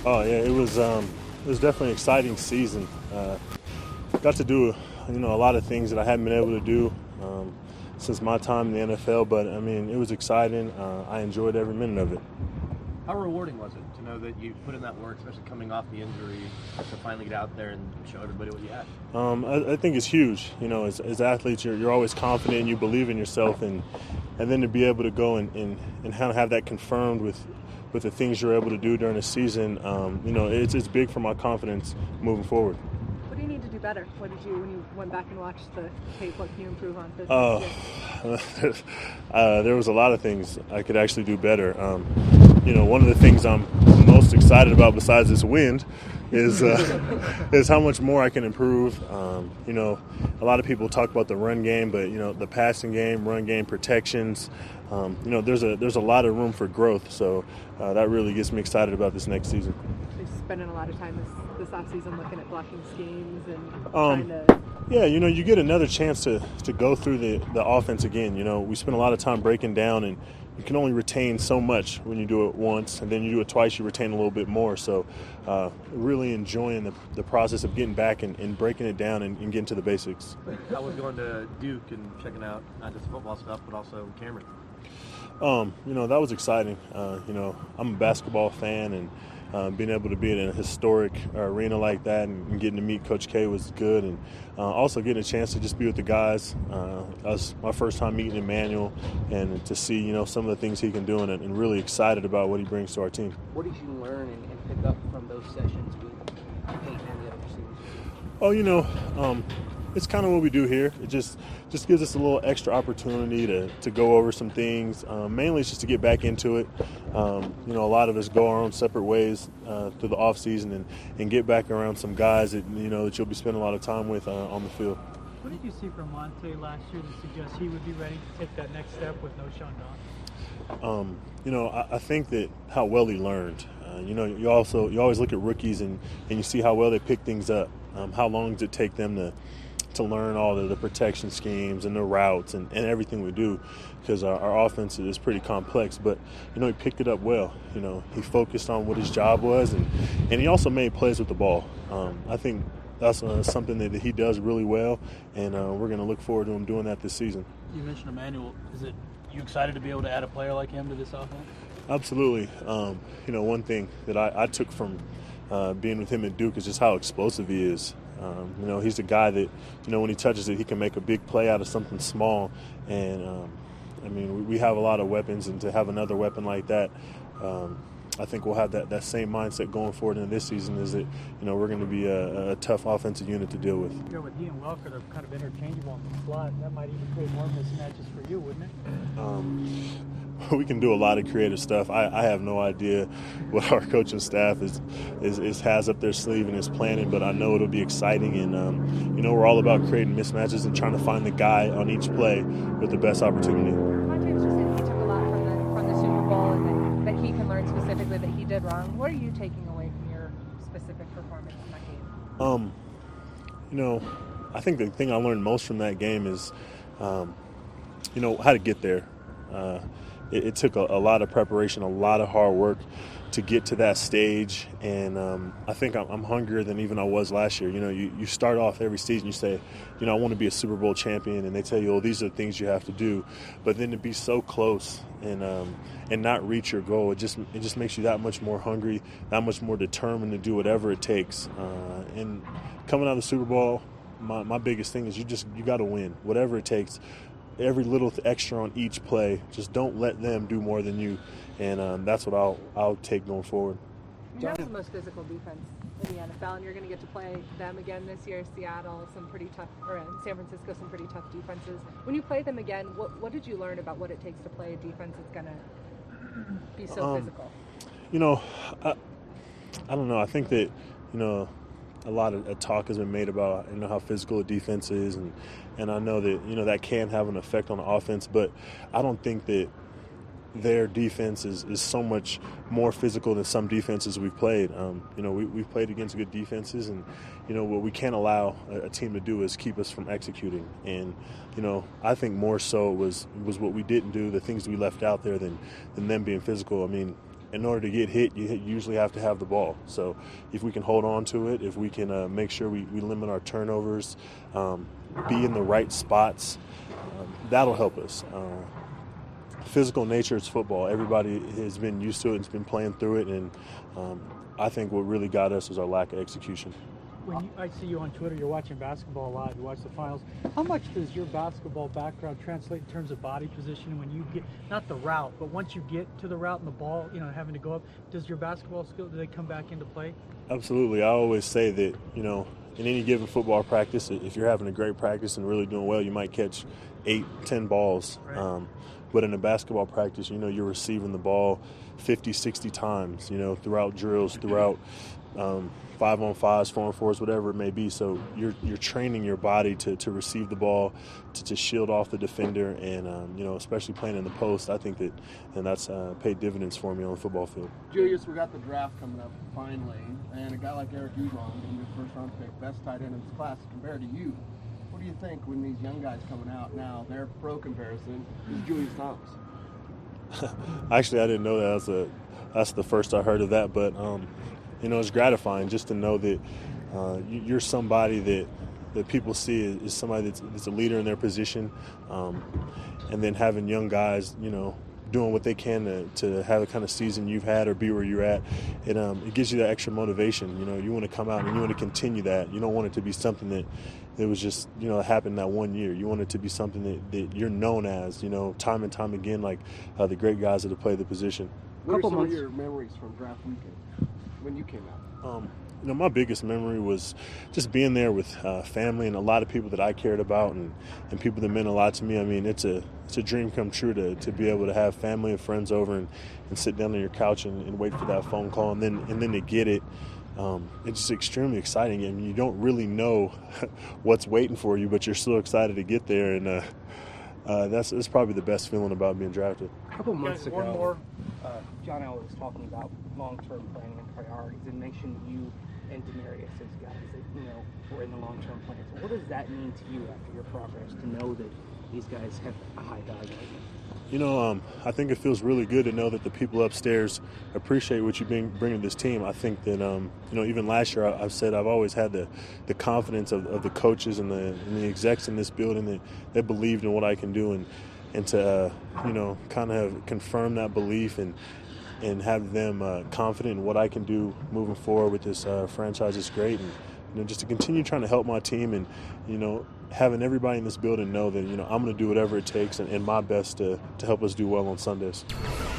Oh yeah, it was definitely an exciting season. Got to do a lot of things that I hadn't been able to do since my time in the NFL. But I mean, it was exciting. I enjoyed every minute of it. How rewarding was it to know that you put in that work, especially coming off the injury, to finally get out there and show everybody what you had? I think it's huge. You know, as athletes, you're always confident, you believe in yourself, and then to be able to go and kind of have that confirmed with the things you're able to do during the season, it's big for my confidence moving forward. What do you need to do better? What did you, when you went back and watched the tape, what can you improve on? There was a lot of things I could actually do better. One of the things I'm most excited about besides this win is how much more I can improve. A lot of people talk about the run game, but the passing game, run game, protections. There's a lot of room for growth. So that really gets me excited about this next season. You're spending a lot of time this offseason looking at blocking schemes and trying to. Yeah, you get another chance to go through the offense again. We spend a lot of time breaking down, and you can only retain so much when you do it once, and then you do it twice, you retain a little bit more. So really enjoying the process of getting back and breaking it down and getting to the basics. How was going to Duke and checking out not just football stuff, but also Cameron? That was exciting. I'm a basketball fan, and being able to be in a historic arena like that and getting to meet Coach K was good. And also getting a chance to just be with the guys. That was my first time meeting Emmanuel, and to see, some of the things he can do, and really excited about what he brings to our team. What did you learn and pick up from those sessions with Peyton and the other receivers? It's kind of what we do here. It just gives us a little extra opportunity to go over some things. Mainly it's just to get back into it. A lot of us go our own separate ways through the off season and get back around some guys that that you'll be spending a lot of time with on the field. What did you see from Monte last year to suggest he would be ready to take that next step with no Sean Don? I think that how well he learned. You always look at rookies and you see how well they pick things up. How long does it take them to learn all the protection schemes and the routes and everything we do, because our offense is pretty complex. But he picked it up well. He focused on what his job was, and he also made plays with the ball. I think that's something that he does really well, and we're going to look forward to him doing that this season. You mentioned Emmanuel. Is it you excited to be able to add a player like him to this offense? Absolutely. One thing that I took from being with him at Duke is just how explosive he is. He's a guy that, when he touches it, he can make a big play out of something small. And, we have a lot of weapons, and to have another weapon like that, I think we'll have that same mindset going forward into this season, is that, we're going to be a tough offensive unit to deal with. With he and Welker, they're kind of interchangeable in the slot. That might even create more mismatches for you, wouldn't it? We can do a lot of creative stuff. I have no idea what our coaching staff has up their sleeve and is planning, but I know it'll be exciting. And we're all about creating mismatches and trying to find the guy on each play with the best opportunity. Monte was just saying he took a lot from the Super Bowl, and that he can learn specifically that he did wrong. What are you taking away from your specific performance in that game? I think the thing I learned most from that game is, how to get there. It took a lot of preparation, a lot of hard work to get to that stage, and I think I'm hungrier than even I was last year. You start off every season, you say, I want to be a Super Bowl champion, and they tell you, these are the things you have to do. But then to be so close and not reach your goal, it just makes you that much more hungry, that much more determined to do whatever it takes. And coming out of the Super Bowl, my biggest thing is you got to win, whatever it takes. Every little extra on each play, just don't let them do more than you, and that's what I'll take going forward. You have the most physical defense in the NFL, and you're going to get to play them again this year. Seattle, some pretty tough, or San Francisco, some pretty tough defenses. When you play them again, what did you learn about what it takes to play a defense that's going to be so physical? I don't know. I think that a lot of talk has been made about how physical a defense is, and I know that that can have an effect on the offense, but I don't think that their defense is so much more physical than some defenses we've played. We've played against good defenses, and what we can't allow a team to do is keep us from executing. And I think more so was what we didn't do, the things we left out there, than them being physical. in order to get hit, you usually have to have the ball. So if we can hold on to it, if we can make sure we limit our turnovers, be in the right spots, that'll help us. Physical nature is football. Everybody has been used to it and has been playing through it, and I think what really got us was our lack of execution. I see you on Twitter, you're watching basketball a lot, you watch the finals. How much does your basketball background translate in terms of body position when you get, not the route, but once you get to the route and the ball, having to go up, does your basketball skill, do they come back into play? Absolutely. I always say that, in any given football practice, if you're having a great practice and really doing well, you might catch 8-10 balls. Right. But in a basketball practice, you're receiving the ball 50, 60 times, throughout drills, throughout 5-on-5s, 4-on-4s, whatever it may be. So you're training your body to receive the ball, to shield off the defender, and especially playing in the post. I think that's paid dividends for me on the football field. Julius, we got the draft coming up finally, and a guy like Eric Ebron, your first-round pick, best tight end in this class, compared to you. What do you think when these young guys coming out now, their pro comparison is Julius Thomas? Actually, I didn't know that. That's the first I heard of that, but it's gratifying just to know that you're somebody that people see is somebody that's a leader in their position, and then having young guys, doing what they can to have the kind of season you've had or be where you're at, it gives you that extra motivation. You want to come out and you want to continue that. You don't want it to be something that was just, happened that one year. You want it to be something that you're known as, time and time again, like the great guys that have played the position. What are some of your memories from draft weekend when you came out? My biggest memory was just being there with family and a lot of people that I cared about and people that meant a lot to me. I mean, it's a dream come true to be able to have family and friends over and sit down on your couch and wait for that phone call and then to get it. It's just extremely exciting. I mean, you don't really know what's waiting for you, but you're still excited to get there, and that's probably the best feeling about being drafted. A couple months ago, one more. John Elway was talking about long-term planning and priorities and mentioned you and Demaryius as guys that, were in the long-term plans. What does that mean to you after your progress to know that these guys have a high value right now? I think it feels really good to know that the people upstairs appreciate what you bring to this team. I think that, even last year I've said I've always had the confidence of the coaches and the execs in this building that they believed in what I can do and to, kind of have confirmed that belief and have them confident in what I can do moving forward with this franchise is great. And, just to continue trying to help my team and, having everybody in this building know that, I'm going to do whatever it takes and my best to help us do well on Sundays.